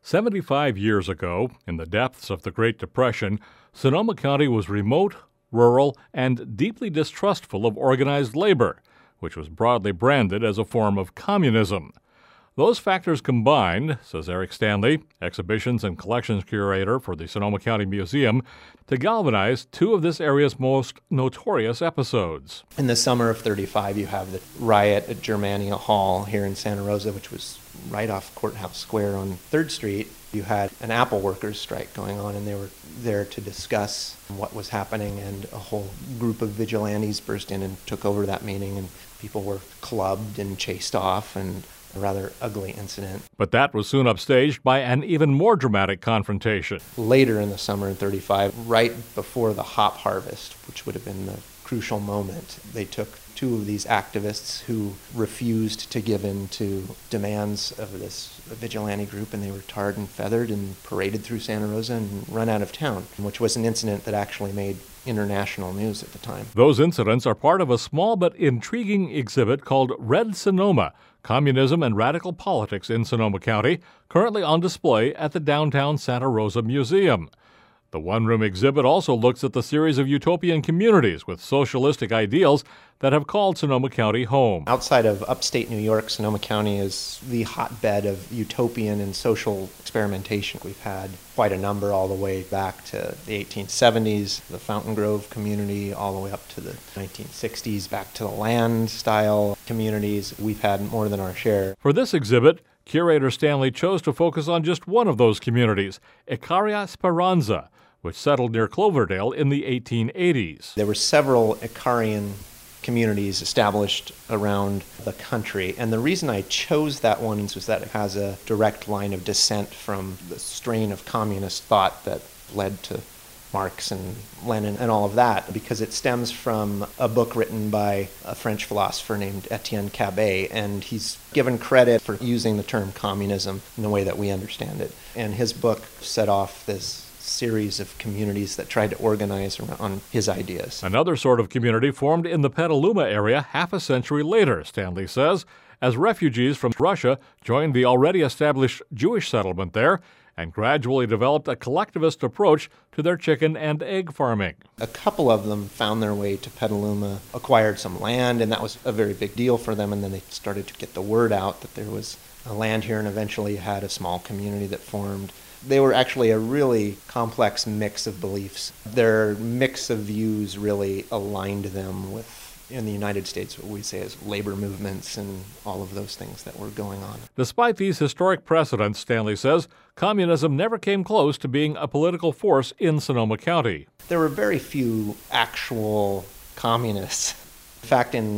75 years ago, in the depths of the Great Depression, Sonoma County was remote, rural, and deeply distrustful of organized labor, which was broadly branded as a form of communism. Those factors combined, says Eric Stanley, exhibitions and collections curator for the Sonoma County Museum, to galvanize two of this area's most notorious episodes. In the summer of '35, you have the riot at Germania Hall here in Santa Rosa, which was right off Courthouse Square on 3rd Street. You had an Apple workers' strike going on, and they were there to discuss what was happening, and a whole group of vigilantes burst in and took over that meeting, and people were clubbed and chased off, and a rather ugly incident. But that was soon upstaged by an even more dramatic confrontation. Later in the summer in '35, right before the hop harvest, which would have been the crucial moment, they took two of these activists who refused to give in to demands of this vigilante group, and they were tarred and feathered and paraded through Santa Rosa and run out of town, which was an incident that actually made international news at the time. Those incidents are part of a small but intriguing exhibit called Red Sonoma, Communism and Radical Politics in Sonoma County, currently on display at the downtown Santa Rosa Museum. The one-room exhibit also looks at the series of utopian communities with socialistic ideals that have called Sonoma County home. Outside of upstate New York, Sonoma County is the hotbed of utopian and social experimentation. We've had quite a number all the way back to the 1870s, the Fountain Grove community, all the way up to the 1960s, back to the land-style communities. We've had more than our share. For this exhibit, curator Stanley chose to focus on just one of those communities, Icaria Speranza, which settled near Cloverdale in the 1880s. There were several Icarian communities established around the country, and the reason I chose that one was that it has a direct line of descent from the strain of communist thought that led to Marx and Lenin and all of that, because it stems from a book written by a French philosopher named Etienne Cabet, and he's given credit for using the term communism in the way that we understand it. And his book set off this series of communities that tried to organize around his ideas. Another sort of community formed in the Petaluma area half a century later, Stanley says, as refugees from Russia joined the already established Jewish settlement there and gradually developed a collectivist approach to their chicken and egg farming. A couple of them found their way to Petaluma, acquired some land, and that was a very big deal for them, and then they started to get the word out that there was a land here, and eventually had a small community that formed. They were actually a really complex mix of beliefs. Their mix of views really aligned them with, in the United States, what we say is labor movements and all of those things that were going on. Despite these historic precedents, Stanley says, communism never came close to being a political force in Sonoma County. There were very few actual communists. In fact, in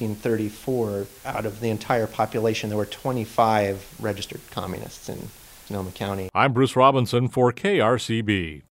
1934, out of the entire population, there were 25 registered communists in Sonoma County. I'm Bruce Robinson for KRCB.